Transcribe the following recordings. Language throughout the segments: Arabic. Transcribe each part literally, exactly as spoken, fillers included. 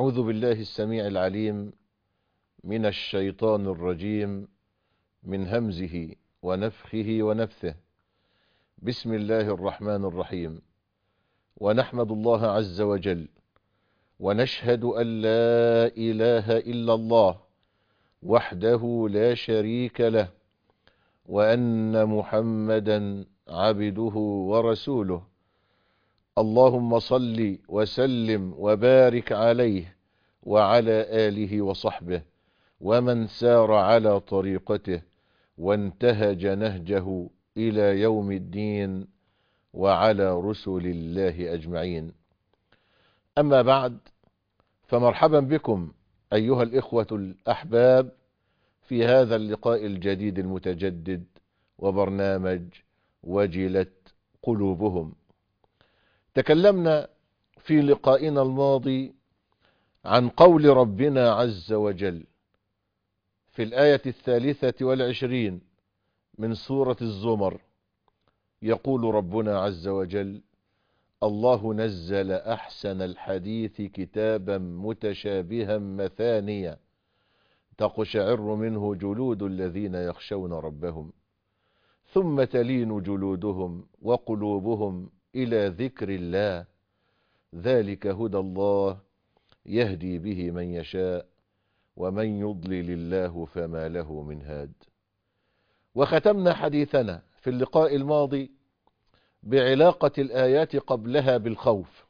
أعوذ بالله السميع العليم من الشيطان الرجيم من همزه ونفخه ونفثه. بسم الله الرحمن الرحيم. ونحمد الله عز وجل ونشهد أن لا إله إلا الله وحده لا شريك له، وأن محمدا عبده ورسوله. اللهم صل وسلم وبارك عليه وعلى آله وصحبه ومن سار على طريقته وانتهج نهجه إلى يوم الدين، وعلى رسل الله أجمعين. أما بعد، فمرحبا بكم أيها الإخوة الأحباب في هذا اللقاء الجديد المتجدد وبرنامج وجلت قلوبهم. تكلمنا في لقائنا الماضي عن قول ربنا عز وجل في الآية الثالثة والعشرين من سورة الزمر، يقول ربنا عز وجل: الله نزل أحسن الحديث كتابا متشابها مثانيا تقشعر منه جلود الذين يخشون ربهم ثم تلين جلودهم وقلوبهم إلى ذكر الله، ذلك هدى الله يهدي به من يشاء ومن يضلل الله فما له من هاد. وختمنا حديثنا في اللقاء الماضي بعلاقة الآيات قبلها بالخوف.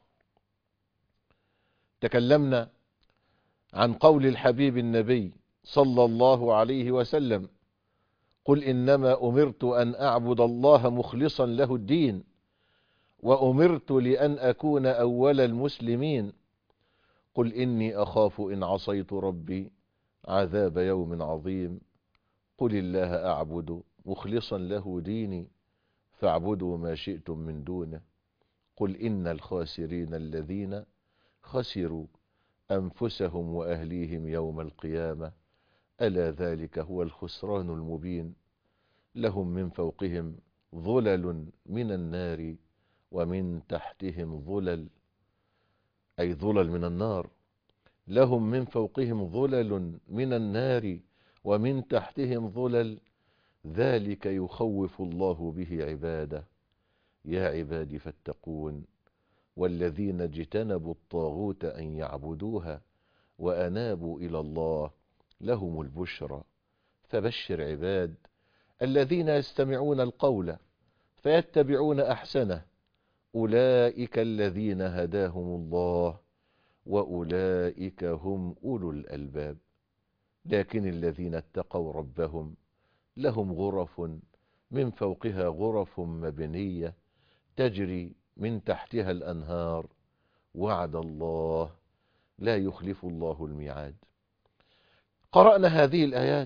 تكلمنا عن قول الحبيب النبي صلى الله عليه وسلم: قل إنما أمرت أن أعبد الله مخلصا له الدين وأمرت لأن أكون أول المسلمين. قل إني أخاف إن عصيت ربي عذاب يوم عظيم. قل الله أعبد مخلصا له ديني فاعبدوا ما شئتم من دونه. قل إن الخاسرين الذين خسروا أنفسهم وأهليهم يوم القيامة ألا ذلك هو الخسران المبين. لهم من فوقهم ظلل من النار ومن تحتهم ظلل، أي ظلل من النار. لهم من فوقهم ظلل من النار ومن تحتهم ظلل، ذلك يخوف الله به عباده. يا عبادي فاتقون والذين اجتنبوا الطاغوت أن يعبدوها وأنابوا إلى الله لهم البشرى. فبشر عباد الذين يستمعون القول فيتبعون أحسنه، أولئك الذين هداهم الله وأولئك هم أولو الألباب. لكن الذين اتقوا ربهم لهم غرف من فوقها غرف مبنية تجري من تحتها الأنهار، وعد الله لا يخلف الله الميعاد. قرأنا هذه الآيات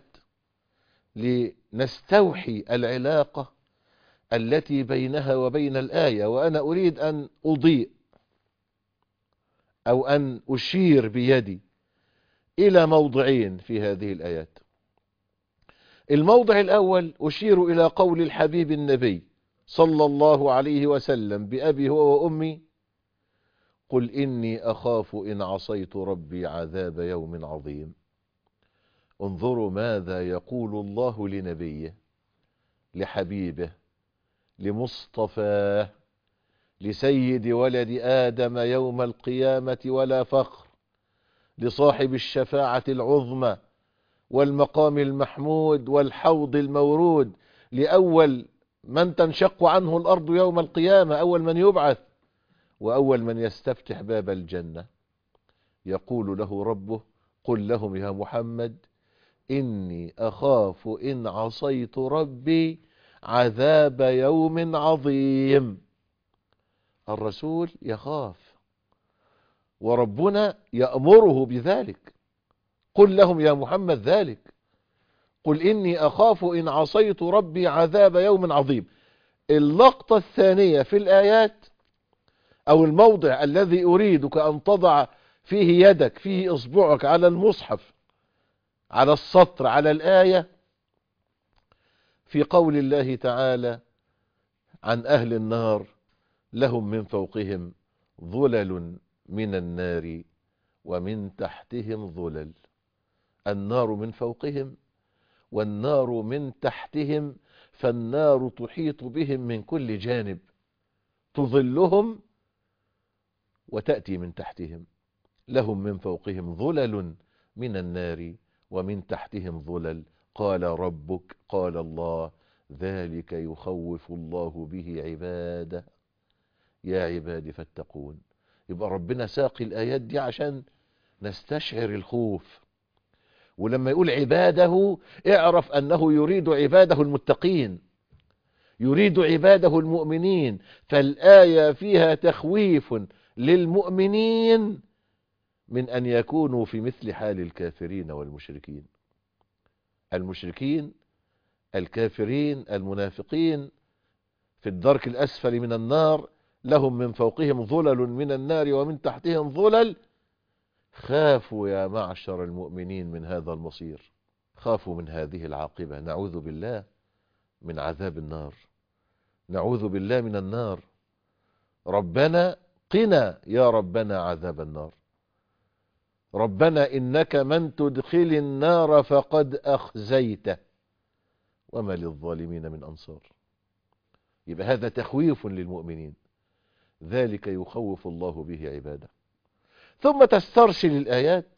لنستوحي العلاقة التي بينها وبين الآية، وأنا أريد أن أضيء أو أن أشير بيدي إلى موضعين في هذه الآيات. الموضع الأول أشير إلى قول الحبيب النبي صلى الله عليه وسلم بأبي هو وأمي: قل إني أخاف إن عصيت ربي عذاب يوم عظيم. انظروا ماذا يقول الله لنبيه، لحبيبه، لمصطفاه، لسيد ولد آدم يوم القيامة ولا فخر، لصاحب الشفاعة العظمى والمقام المحمود والحوض المورود، لأول من تنشق عنه الأرض يوم القيامة، أول من يبعث وأول من يستفتح باب الجنة. يقول له ربه: قل لهم يا محمد إني أخاف إن عصيت ربي عذاب يوم عظيم. الرسول يخاف وربنا يأمره بذلك. قل لهم يا محمد ذلك، قل إني أخاف إن عصيت ربي عذاب يوم عظيم. اللقطة الثانية في الآيات، أو الموضع الذي أريدك أن تضع فيه يدك، فيه إصبعك على المصحف، على السطر، على الآية، في قول الله تعالى عن أهل النار: لهم من فوقهم ظلل من النار ومن تحتهم ظلل. النار من فوقهم والنار من تحتهم، فالنار تحيط بهم من كل جانب، تظلهم وتأتي من تحتهم. لهم من فوقهم ظلل من النار ومن تحتهم ظلل. قال ربك، قال الله، ذلك يخوف الله به عباده يا عبادي فاتقون. يبقى ربنا ساقي الآيات دي عشان نستشعر الخوف. ولما يقول عباده اعرف أنه يريد عباده المتقين، يريد عباده المؤمنين. فالآية فيها تخويف للمؤمنين من أن يكونوا في مثل حال الكافرين والمشركين. المشركين الكافرين المنافقين في الدرك الأسفل من النار، لهم من فوقهم ظلل من النار ومن تحتهم ظلل. خافوا يا معشر المؤمنين من هذا المصير، خافوا من هذه العاقبة. نعوذ بالله من عذاب النار، نعوذ بالله من النار. ربنا قنا يا ربنا عذاب النار. ربنا إنك من تدخل النار فقد أخزيته وما للظالمين من أنصار. يبقى هذا تخويف للمؤمنين، ذلك يخوف الله به عباده. ثم تسترسل الآيات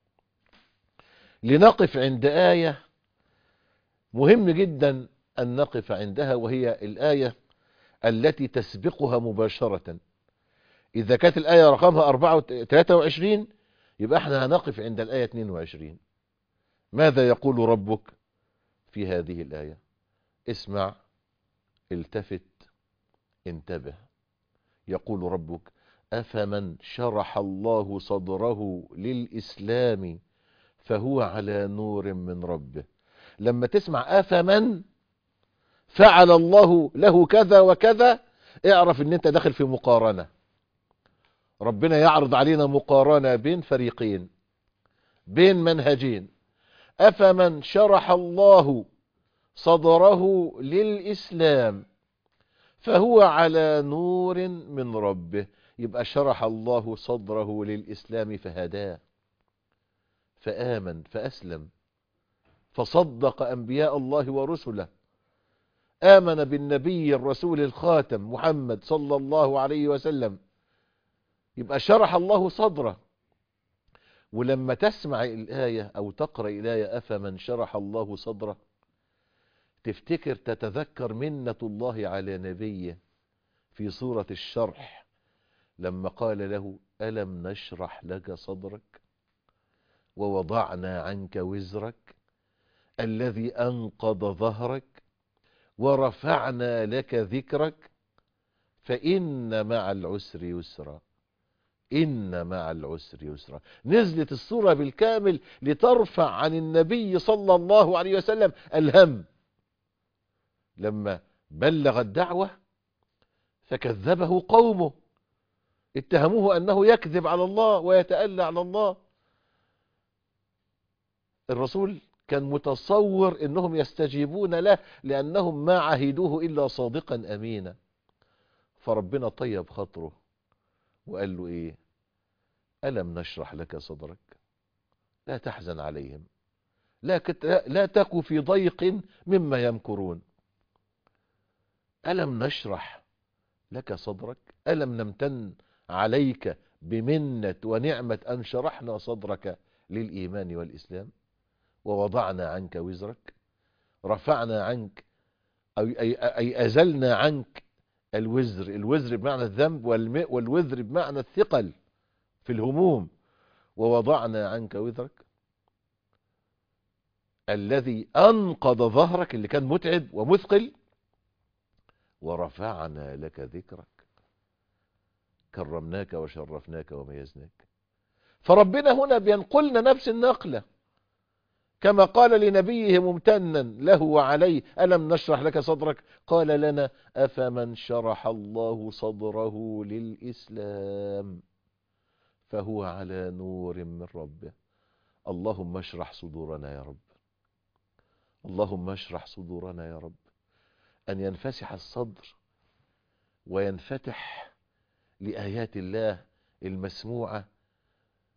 لنقف عند آية مهم جدا أن نقف عندها، وهي الآية التي تسبقها مباشرة. إذا كانت الآية رقمها ثلاثة وعشرين يبقى احنا هنقف عند الآية اثنين وعشرين. ماذا يقول ربك في هذه الآية؟ اسمع، التفت، انتبه. يقول ربك: أفمن شرح الله صدره للإسلام فهو على نور من ربه. لما تسمع أفمن فعل الله له كذا وكذا، اعرف ان انت داخل في مقارنة. ربنا يعرض علينا مقارنة بين فريقين، بين منهجين. أفمن شرح الله صدره للإسلام فهو على نور من ربه. يبقى شرح الله صدره للإسلام فهداه، فآمن فأسلم، فصدق أنبياء الله ورسله، آمن بالنبي الرسول الخاتم محمد صلى الله عليه وسلم. يبقى شرح الله صدره. ولما تسمع الآية أو تقرأ الآية أفمن شرح الله صدره، تفتكر تتذكر منة الله على نبيه في سورة الشرح لما قال له: ألم نشرح لك صدرك ووضعنا عنك وزرك الذي أنقض ظهرك ورفعنا لك ذكرك فإن مع العسر يسرا. إن مع العسر يسرا. نزلت السورة بالكامل لترفع عن النبي صلى الله عليه وسلم الهم. لما بلغ الدعوة فكذبه قومه، اتهموه أنه يكذب على الله ويتألى على الله. الرسول كان متصور أنهم يستجيبون له لأنهم ما عهدوه إلا صادقا أمينا. فربنا طيب خاطره وقال له إيه؟ ألم نشرح لك صدرك، لا تحزن عليهم، لا, كت... لا تك في ضيق مما يمكرون. ألم نشرح لك صدرك، ألم نمتن عليك بمنة ونعمة أن شرحنا صدرك للإيمان والإسلام ووضعنا عنك وزرك. رفعنا عنك أي, أي, أي أزلنا عنك الوزر. الوزر بمعنى الذنب، والوزر بمعنى الثقل في الهموم. ووضعنا عنك وزرك الذي أنقض ظهرك، اللي كان متعب ومثقل. ورفعنا لك ذكرك، كرمناك وشرفناك وميزناك. فربنا هنا بينقلنا نفس النقلة كما قال لنبيه ممتنا له وعليه: ألم نشرح لك صدرك. قال لنا: أفمن شرح الله صدره للإسلام فهو على نور من ربه. اللهم اشرح صدورنا يا رب، اللهم اشرح صدورنا يا رب. أن ينفسح الصدر وينفتح لآيات الله المسموعة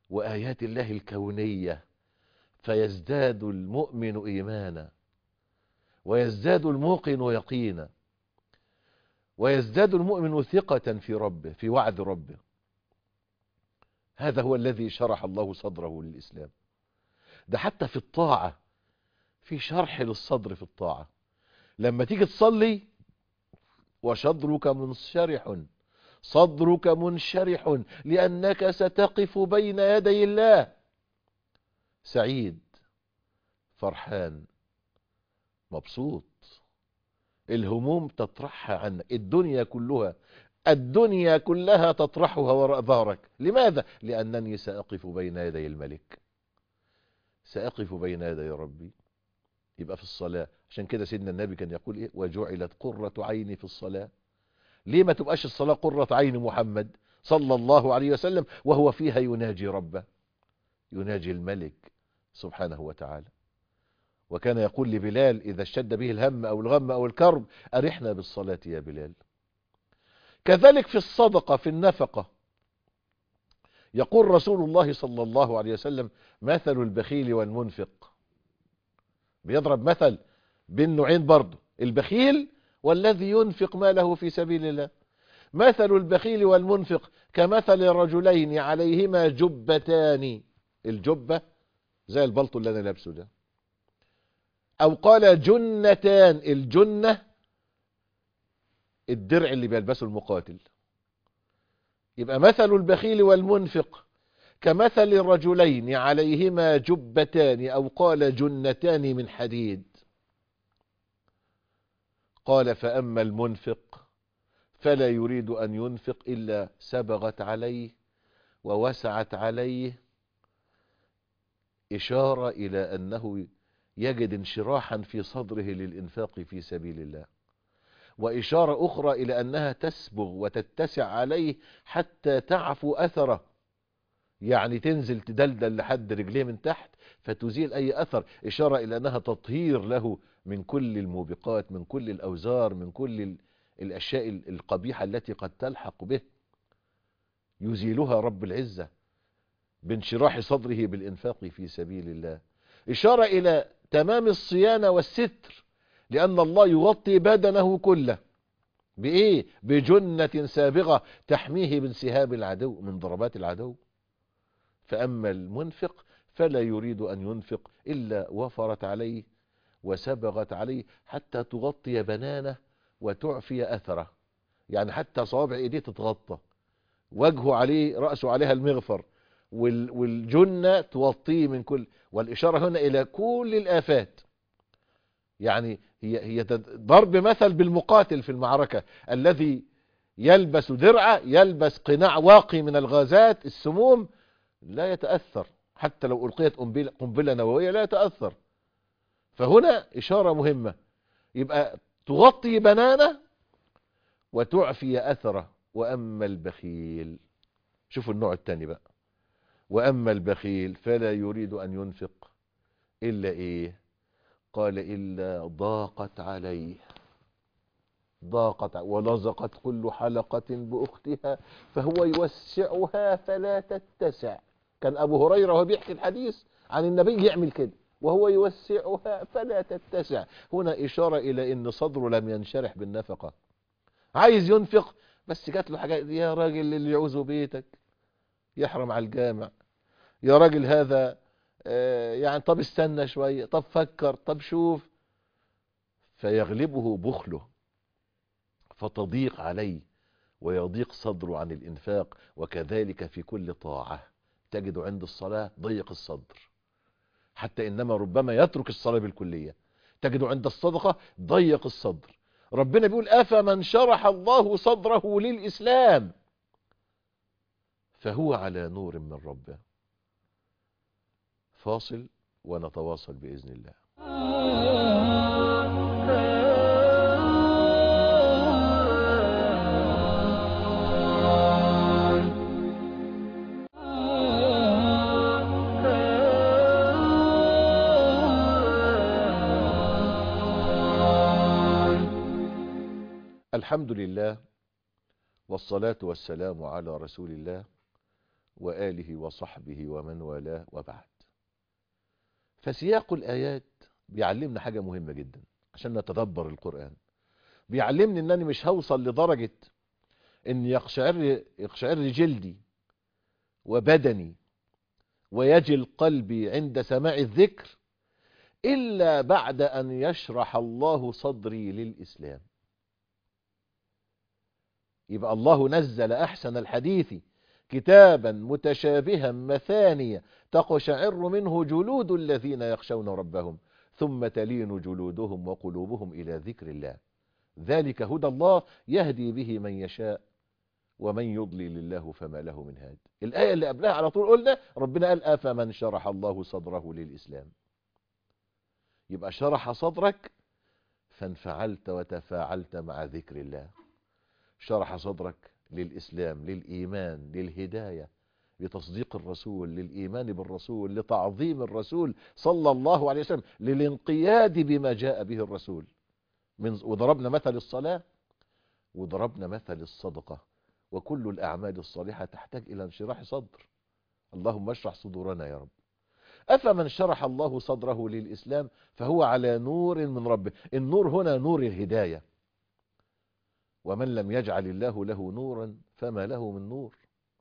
وآيات الله الكونية، فيزداد المؤمن إيمانا، ويزداد الموقن يقينا، ويزداد المؤمن ثقة في ربه، في وعد ربه. هذا هو الذي شرح الله صدره للإسلام. ده حتى في الطاعة في شرح للصدر في الطاعة. لما تيجي تصلي وصدرك منشرح، صدرك منشرح لأنك ستقف بين يدي الله سعيد فرحان مبسوط، الهموم تطرحها عنك، الدنيا كلها الدنيا كلها تطرحها وراء ظهرك. لماذا؟ لأنني سأقف بين يدي الملك، سأقف بين يدي ربي. يبقى في الصلاة. عشان كده سيدنا النبي كان يقول إيه؟ وجعلت قرة عيني في الصلاة. ليه ما تبقاش الصلاة قرة عين محمد صلى الله عليه وسلم وهو فيها يناجي ربه، يناجي الملك سبحانه وتعالى. وكان يقول لبلال إذا اشتد به الهم أو الغم أو الكرب أرحنا بالصلاة يا بلال. كذلك في الصدقة، في النفقة، يقول رسول الله صلى الله عليه وسلم مثل البخيل والمنفق. بيضرب مثل بين نوعين برضه، البخيل والذي ينفق ماله في سبيل الله. مثل البخيل والمنفق كمثل رجلين عليهما جبتان، الجبة زي البلطو اللي انا لابسه ده، او قال جنتان، الجنة الدرع اللي بيلبسه المقاتل. يبقى مثل البخيل والمنفق كمثل رجلين عليهما جبتان او قال جنتان من حديد. قال فأما المنفق فلا يريد أن ينفق إلا سبغت عليه ووسعت عليه، إشارة إلى أنه يجد انشراحا في صدره للإنفاق في سبيل الله، وإشارة أخرى إلى أنها تسبغ وتتسع عليه حتى تعفو أثره، يعني تنزل تدلدل لحد رجليه من تحت فتزيل أي أثر، إشارة إلى أنها تطهير له من كل الموبقات، من كل الأوزار، من كل الأشياء القبيحة التي قد تلحق به، يزيلها رب العزة بانشراح صدره بالإنفاق في سبيل الله. إشارة إلى تمام الصيانة والستر، لأن الله يغطي بدنه كله بإيه؟ بجنة سابغة تحميه من سهام العدو، من ضربات العدو. فأما المنفق فلا يريد أن ينفق إلا وفرت عليه وسبغت عليه حتى تغطي بنانه وتعفي أثره، يعني حتى صوابع إيديه تتغطى، وجهه عليه، رأسه عليها المغفر، والجنة توطيه من كل. والإشارة هنا إلى كل الآفات. يعني هي هي ضرب مثل بالمقاتل في المعركة الذي يلبس درعة، يلبس قناع واقي من الغازات السموم، لا يتأثر حتى لو ألقيت قنبلة قنبلة نووية لا يتأثر. فهنا إشارة مهمة، يبقى تغطي بنانه وتعفي أثره. وأما البخيل، شوفوا النوع الثاني بقى، وأما البخيل فلا يريد أن ينفق إلا إيه؟ قال إلا ضاقت عليه، ضاقت ولزقت كل حلقة بأختها فهو يوسعها فلا تتسع. كان أبو هريرة وهو بيحكي الحديث عن النبي يعمل كده، وهو يوسعها فلا تتسع. هنا إشارة إلى أن صدره لم ينشرح بالنفقة، عايز ينفق بس جات له حاجات. يا راجل اللي يعوزه بيتك يحرم على الجامع، يا راجل هذا آه يعني طب استنى شوية، طب فكر، طب شوف، فيغلبه بخله فتضيق عليه ويضيق صدره عن الإنفاق. وكذلك في كل طاعة تجد عند الصلاة ضيق الصدر، حتى إنما ربما يترك الصلاة بالكلية. تجد عند الصدقة ضيق الصدر. ربنا بيقول أفمن شرح الله صدره للإسلام فهو على نور من ربه. فاصل ونتواصل بإذن الله. الحمد لله والصلاة والسلام على رسول الله وآله وصحبه ومن والاه، وبعد. فسياق الآيات بيعلمنا حاجة مهمة جدا عشان نتدبر القرآن. بيعلمني انني مش هوصل لدرجة ان يقشعر يقشعر جلدي وبدني ويجل قلبي عند سماع الذكر إلا بعد أن يشرح الله صدري للإسلام. يبقى الله نزل أحسن الحديث كتابا متشابها مثانية تقشعر منه جلود الذين يخشون ربهم ثم تلين جلودهم وقلوبهم إلى ذكر الله، ذلك هدى الله يهدي به من يشاء ومن يضلل الله فما له من هاد. الآية اللي قبلها على طول قلنا ربنا قال أفمن شرح الله صدره للإسلام. يبقى شرح صدرك فانفعلت وتفاعلت مع ذكر الله. شرح صدرك للإسلام، للإيمان، للهداية، لتصديق الرسول، للإيمان بالرسول، لتعظيم الرسول صلى الله عليه وسلم، للانقياد بما جاء به الرسول. من وضربنا مثل الصلاة وضربنا مثل الصدقة، وكل الأعمال الصالحة تحتاج إلى انشراح صدر. اللهم اشرح صدورنا يا رب. أفمن شرح الله صدره للإسلام فهو على نور من ربه. النور هنا نور الهداية، ومن لم يجعل الله له نورا فما له من نور.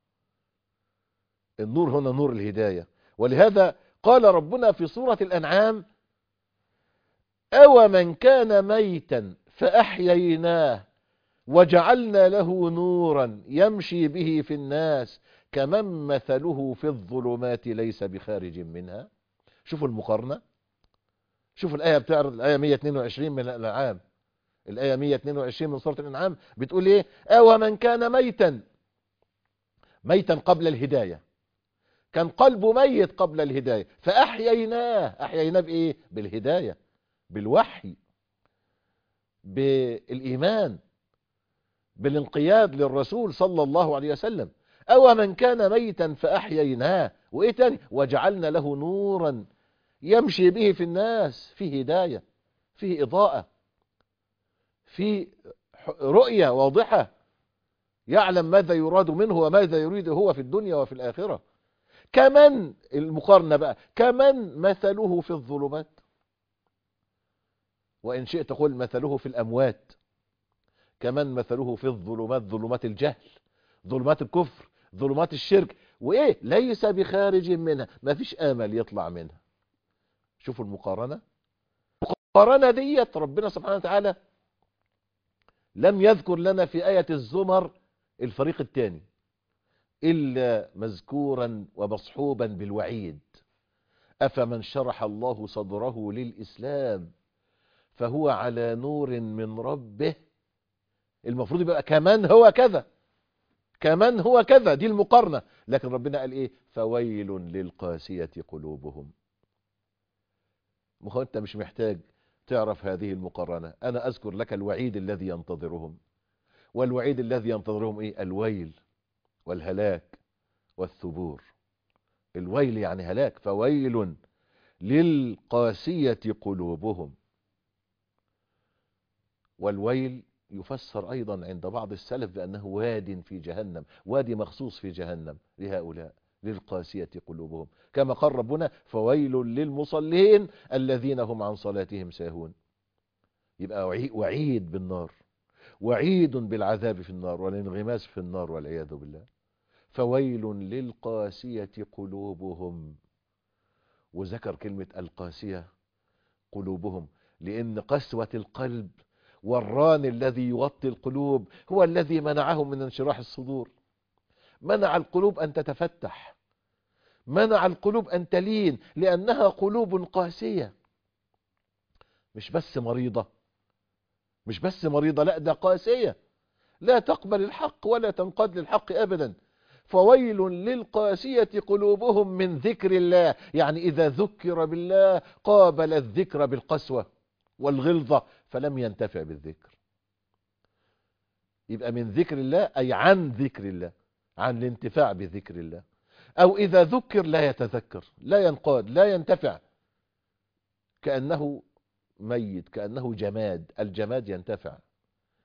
النور هنا نور الهداية. ولهذا قال ربنا في سورة الأنعام أو من كان ميتا فأحييناه وجعلنا له نورا يمشي به في الناس كمن مثله في الظلمات ليس بخارج منها. شوفوا المقارنة، شوفوا الآية بتعرض الآية مئة واثنين وعشرين من الأنعام. الآية مئة واثنين وعشرين من سورة الأنعام بتقول إيه؟ أو من كان ميتا، ميتا قبل الهداية، كان قلبه ميت قبل الهداية، فأحييناه. أحييناه بإيه؟ بالهداية، بالوحي، بالإيمان، بالانقياد للرسول صلى الله عليه وسلم. أو من كان ميتا فأحييناه، وإيه تاني؟ وجعلنا له نورا يمشي به في الناس. فيه هداية، فيه إضاءة، فيه رؤية واضحة، يعلم ماذا يراد منه وماذا يريد هو في الدنيا وفي الآخرة. كمن، المقارنة بقى، كمن مثله في الظلمات، وإن شئت قل مثله في الأموات. كمن مثله في الظلمات، ظلمات الجهل، ظلمات الكفر، ظلمات الشرك، وإيه؟ ليس بخارج منها، ما فيش آمل يطلع منها. شوفوا المقارنة. المقارنة ديت ربنا سبحانه وتعالى لم يذكر لنا في آية الزمر الفريق الثاني إلا مذكورا ومصحوبا بالوعيد. أفمن شرح الله صدره للإسلام فهو على نور من ربه. المفروض يبقى كمان هو كذا، كمان هو كذا، دي المقارنة. لكن ربنا قال إيه؟ فويل للقاسية قلوبهم. ما انت مش محتاج تعرف هذه المقارنة، أنا أذكر لك الوعيد الذي ينتظرهم. والوعيد الذي ينتظرهم إيه؟ الويل والهلاك والثبور. الويل يعني هلاك، فويل للقاسية قلوبهم. والويل يفسر أيضا عند بعض السلف بأنه واد في جهنم، وادي مخصوص في جهنم لهؤلاء، للقاسية قلوبهم، كما قال ربنا فويل للمصلين الذين هم عن صلاتهم ساهون. يبقى وعيد بالنار، وعيد بالعذاب في النار والانغماس في النار والعياذ بالله. فويل للقاسية قلوبهم. وذكر كلمة القاسية قلوبهم لأن قسوة القلب والران الذي يغطي القلوب هو الذي منعهم من انشراح الصدور. منع القلوب أن تتفتح، منع القلوب أن تلين، لأنها قلوب قاسية. مش بس مريضة، مش بس مريضة، لا ده قاسية، لا تقبل الحق ولا تنقاد للحق أبدا. فويل للقاسية قلوبهم من ذكر الله. يعني إذا ذكر بالله قابل الذكر بالقسوة والغلظة فلم ينتفع بالذكر. يبقى من ذكر الله أي عن ذكر الله، عن الانتفاع بذكر الله. أو إذا ذكر لا يتذكر، لا ينقاد، لا ينتفع، كأنه ميت، كأنه جماد. الجماد ينتفع.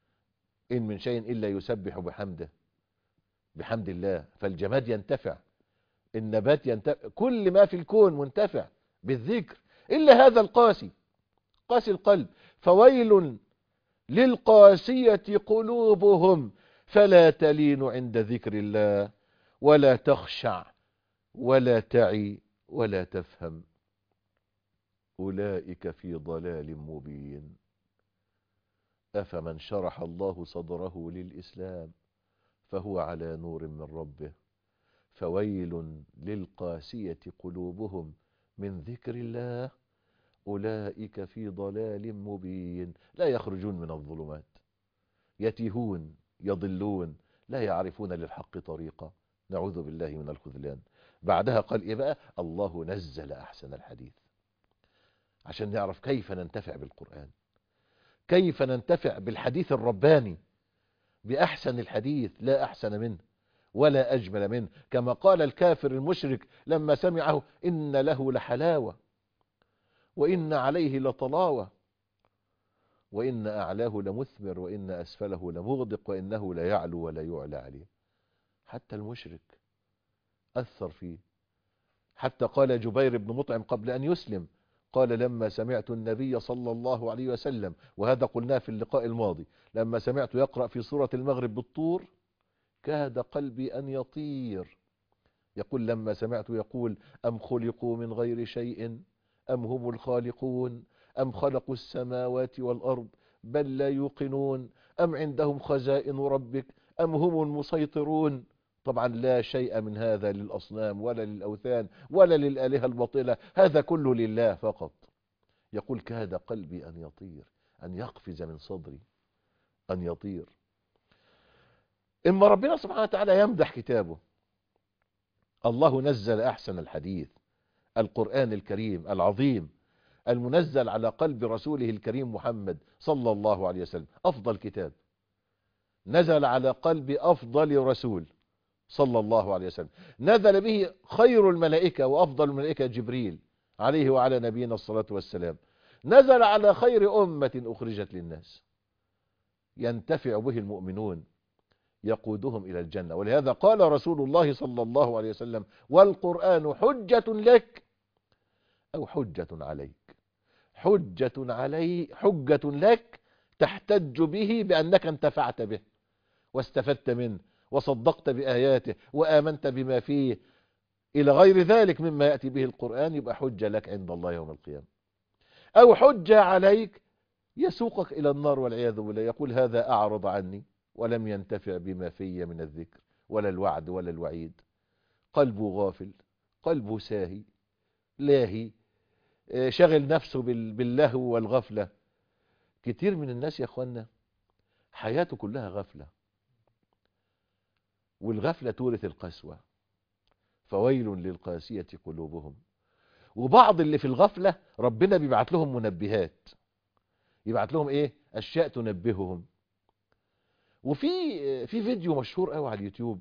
إن من شيء إلا يسبح بحمده، بحمد الله. فالجماد ينتفع النبات ينتفع، كل ما في الكون منتفع بالذكر إلا هذا القاسي، قاسي القلب. فويل للقاسية قلوبهم فلا تلين عند ذكر الله ولا تخشع ولا تعي ولا تفهم أولئك في ضلال مبين. أفمن شرح الله صدره للإسلام فهو على نور من ربه فويل للقاسية قلوبهم من ذكر الله أولئك في ضلال مبين. لا يخرجون من الظلمات، يتيهون يضلون، لا يعرفون للحق طريقا، نعوذ بالله من الخذلان. بعدها قال إيه بقى؟ الله نزل أحسن الحديث، عشان نعرف كيف ننتفع بالقرآن، كيف ننتفع بالحديث الرباني، بأحسن الحديث لا أحسن منه ولا أجمل منه. كما قال الكافر المشرك لما سمعه: إن له لحلاوة وإن عليه لطلاوة وإن أعلاه لمثمر وإن أسفله لمغدق وإنه لا يعلو ولا يعلى عليه. حتى المشرك أثر فيه. حتى قال جبير بن مطعم قبل أن يسلم، قال: لما سمعت النبي صلى الله عليه وسلم، وهذا قلناه في اللقاء الماضي، لما سمعت يقرأ في سورة المغرب بالطور كاد قلبي أن يطير. يقول: لما سمعت يقول: أم خلقوا من غير شيء أم هم الخالقون أم خلقوا السماوات والأرض بل لا يوقنون أم عندهم خزائن ربك أم هم المسيطرون. طبعا لا شيء من هذا للأصنام ولا للأوثان ولا للآلهة الباطلة، هذا كله لله فقط. يقول: كاد قلبي أن يطير، أن يقفز من صدري، أن يطير. إما ربنا سبحانه وتعالى يمدح كتابه: الله نزل أحسن الحديث، القرآن الكريم العظيم المنزل على قلب رسوله الكريم محمد صلى الله عليه وسلم، أفضل كتاب نزل على قلب أفضل رسول صلى الله عليه وسلم، نزل به خير الملائكة وأفضل الملائكة جبريل عليه وعلى نبينا الصلاة والسلام، نزل على خير أمة أخرجت للناس، ينتفع به المؤمنون، يقودهم إلى الجنة. ولهذا قال رسول الله صلى الله عليه وسلم: والقرآن حجة لك أو حجة عليك. حجة علي حجة لك تحتج به بأنك انتفعت به واستفدت منه وصدقت بآياته وآمنت بما فيه إلى غير ذلك مما يأتي به القرآن، يبقى حجة لك عند الله يوم القيامة. أو حجة عليك يسوقك إلى النار والعياذ بالله، يقول: هذا أعرض عني ولم ينتفع بما في من الذكر ولا الوعد ولا الوعيد، قلبه غافل، قلبه ساهي لاهي، شغل نفسه باللهو والغفلة. كتير من الناس يا اخوانا حياته كلها غفلة، والغفلة تورث القسوة، فويل للقاسية قلوبهم. وبعض اللي في الغفلة ربنا بيبعت لهم منبهات، يبعت لهم ايه؟ اشياء تنبههم. وفي في فيديو مشهور قوي على اليوتيوب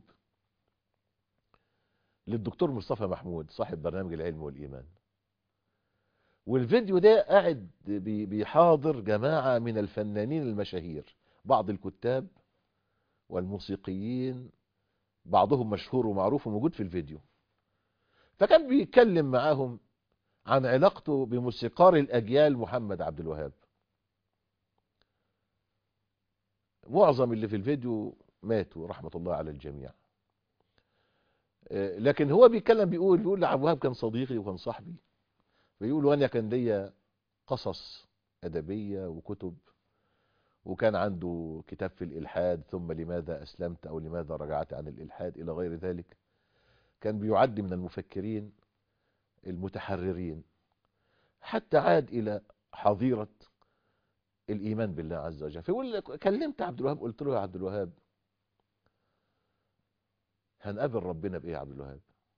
للدكتور مصطفى محمود صاحب برنامج العلم والإيمان، والفيديو ده قاعد بيحاضر جماعة من الفنانين المشاهير، بعض الكتاب والموسيقيين، بعضهم مشهور ومعروف وموجود في الفيديو. فكان بيتكلم معاهم عن علاقته بموسيقار الأجيال محمد عبد الوهاب. معظم اللي في الفيديو ماتوا رحمة الله على الجميع، لكن هو بيتكلم بيقول بيقول عبد الوهاب كان صديقي وكان صاحبي، بيقول: وانا كان ليا قصص أدبية وكتب، وكان عنده كتاب في الإلحاد، ثم لماذا أسلمت أو لماذا رجعت عن الإلحاد إلى غير ذلك. كان بيعد من المفكرين المتحررين، حتى عاد إلى حظيرة الإيمان بالله عز وجل. فيقول: كلمت عبد الوهاب قلت له: يا عبد الوهاب، هنقابل ربنا بإيه يا عبد الوهاب؟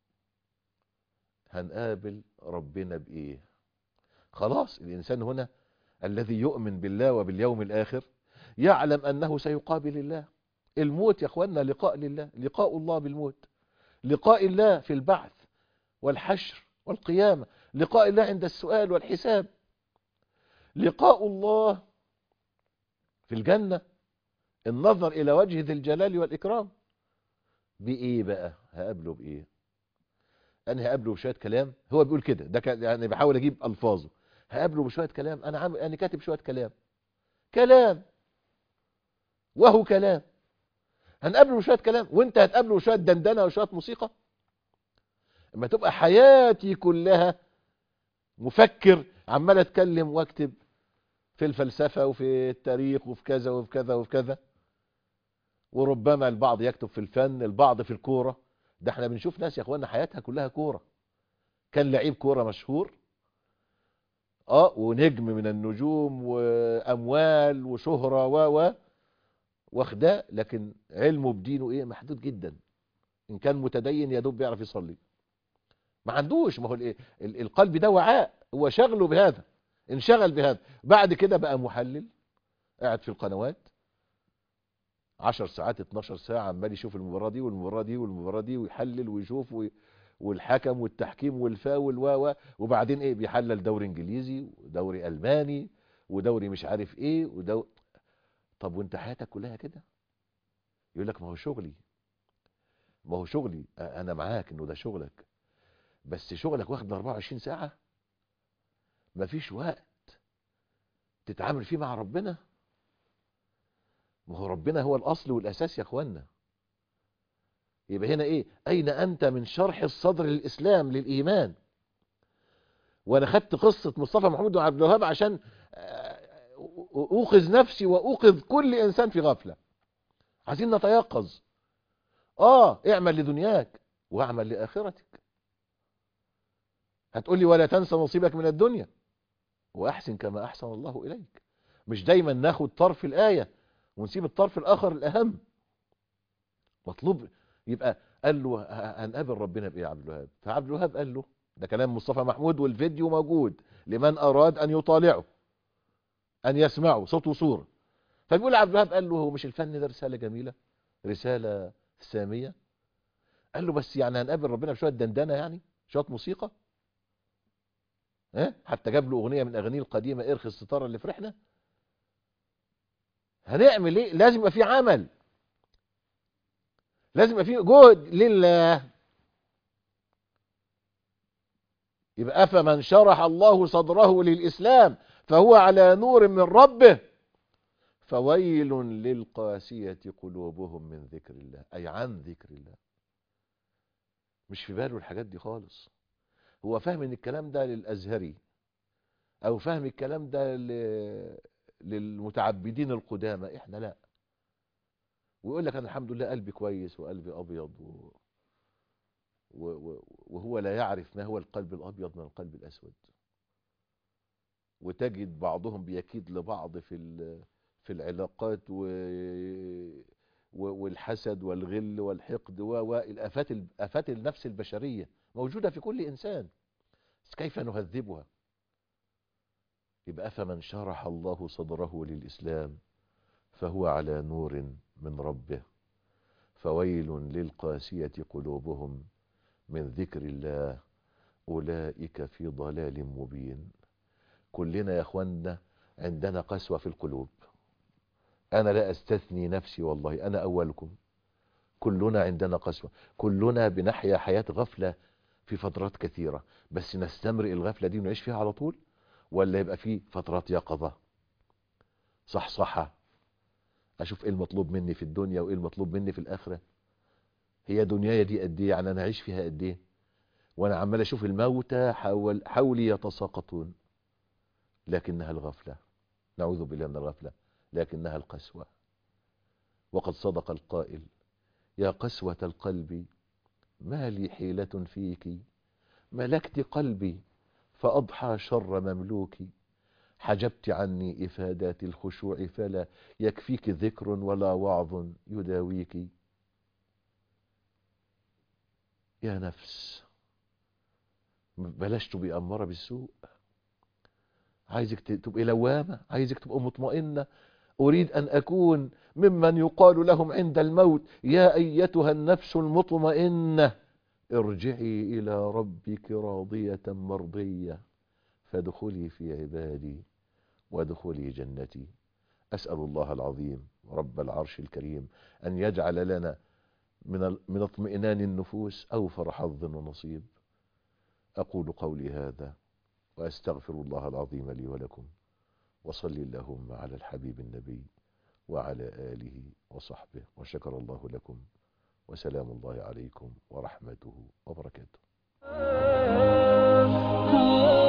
هنقابل ربنا بإيه؟ خلاص الإنسان هنا الذي يؤمن بالله وباليوم الآخر يعلم أنه سيقابل الله. الموت يا أخوانا لقاء لله، لقاء الله بالموت، لقاء الله في البعث والحشر والقيامة، لقاء الله عند السؤال والحساب، لقاء الله في الجنة، النظر إلى وجه ذي الجلال والإكرام. بإيه بقى؟ هقابله بإيه؟ انا هقابله بشويه كلام، هو بيقول كده، ده يعني بحاول اجيب الفاظه، هقابله بشويه كلام، انا عامل انا كاتب شويه كلام، كلام وهو كلام، هنقابله بشويه كلام وانت هتقابله بشويه دندنه وشويه موسيقى. اما تبقى حياتي كلها مفكر عمال اتكلم واكتب في الفلسفه وفي التاريخ وفي كذا وفي كذا وفي كذا، وربما البعض يكتب في الفن، البعض في الكوره. ده احنا بنشوف ناس يا اخوانا حياتها كلها كوره، كان لعيب كوره مشهور اه ونجم من النجوم واموال وشهره و و واخداه، لكن علمه بدينه ايه؟ محدود جدا. ان كان متدين يا دوب بيعرف يصلي، ما عندوش. ما هو الايه ال- القلب ده وعاء، هو شغله بهذا، انشغل بهذا. بعد كده بقى محلل، قاعد في القنوات عشر ساعات اتناشر ساعة عمال يشوف المباراة دي والمباراة دي والمباراة دي ويحلل ويشوف وي... والحكم والتحكيم والفاول و و وبعدين ايه؟ بيحلل دوري انجليزي ودوري الماني ودوري مش عارف ايه ودو... طب وانت حياتك كلها كده؟ يقول لك ما هو شغلي، ما هو شغلي. انا معاك انه ده شغلك، بس شغلك واخد اربعة وعشرين ساعة، مفيش وقت تتعامل فيه مع ربنا. ما هو ربنا هو الاصل والاساس يا اخوانا. يبقى هنا ايه؟ اين انت من شرح الصدر للاسلام للايمان؟ وانا خدت قصة مصطفى محمود وعبد الوهاب عشان اوقظ نفسي واوقظ كل انسان في غفلة. عايزين نتيقظ. اه اعمل لدنياك واعمل لاخرتك. هتقولي ولا تنسى نصيبك من الدنيا واحسن كما احسن الله اليك. مش دايما ناخد طرف الاية ونسيب الطرف الاخر الاهم. مطلوب. يبقى قال له هنقابل ربنا بايه يا عبد الوهاب؟ فعبد الوهاب قال له، ده كلام مصطفى محمود والفيديو موجود لمن اراد ان يطالعه، ان يسمعه صوت وصورة. فبيقول عبد الوهاب قال له هو مش الفن ده رسالة جميلة، رسالة سامية؟ قال له بس يعني هنقابل ربنا بشوية دندنة، يعني شوية موسيقى؟ ها؟ حتى جاب له اغنية من اغانيه القديمة، ارخي الستارة اللي فرحنا. هنعمل ايه؟ لازم يبقى في عمل، لازم يبقى في جهد لله. يبقى فمن شرح الله صدره للإسلام فهو على نور من ربه فويل للقاسية قلوبهم من ذكر الله، أي عن ذكر الله. مش في باله الحاجات دي خالص. هو فاهم ان الكلام ده للأزهري، او فاهم الكلام ده ل... للمتعبدين القدامى. احنا لا. ويقول لك انا الحمد لله قلبي كويس وقلبي ابيض و... و... و... وهو لا يعرف ما هو القلب الابيض من القلب الاسود. وتجد بعضهم بيكيد لبعض في ال... في العلاقات و... و... والحسد والغل والحقد و... والافات ال... افات النفس البشرية موجودة في كل انسان، بس كيف نهذبها؟ يبقى فمن شرح الله صدره للإسلام فهو على نور من ربه فويل للقاسية قلوبهم من ذكر الله أولئك في ضلال مبين. كلنا يا اخوانا عندنا قسوة في القلوب، أنا لا أستثني نفسي والله، أنا أولكم. كلنا عندنا قسوة، كلنا بنحيا حياة غفلة في فترات كثيرة، بس نستمر الغفلة دي ونعيش فيها على طول، ولا يبقى في فترات يقظة صحصحة، اشوف ايه المطلوب مني في الدنيا وايه المطلوب مني في الاخرة. هي دنياي دي قد ايه؟ يعني انا اعيش فيها قد ايه وانا عمال اشوف الموتى حول حولي يتساقطون؟ لكنها الغفلة، نعوذ بالله من الغفلة، لكنها القسوة. وقد صدق القائل يا قسوة القلب ما لي حيلة فيك، ملكت قلبي فأضحى شر مملوك، حجبت عني إفادات الخشوع فلا يكفيك ذكر ولا وعظ يداويك. يا نفس بلاش تبقي أمارة بالسوء، عايزك تبقي لوامة، عايزك تبقى مطمئنة. أريد أن أكون ممن يقال لهم عند الموت يا أيتها النفس المطمئنة ارجعي إلى ربك راضية مرضية فادخلي في عبادي وادخلي جنتي. أسأل الله العظيم رب العرش الكريم أن يجعل لنا من من اطمئنان النفوس أوفر حظ ونصيب، أقول قولي هذا وأستغفر الله العظيم لي ولكم، وصل اللهم على الحبيب النبي وعلى آله وصحبه، وشكر الله لكم، وسلام الله عليكم ورحمته وبركاته.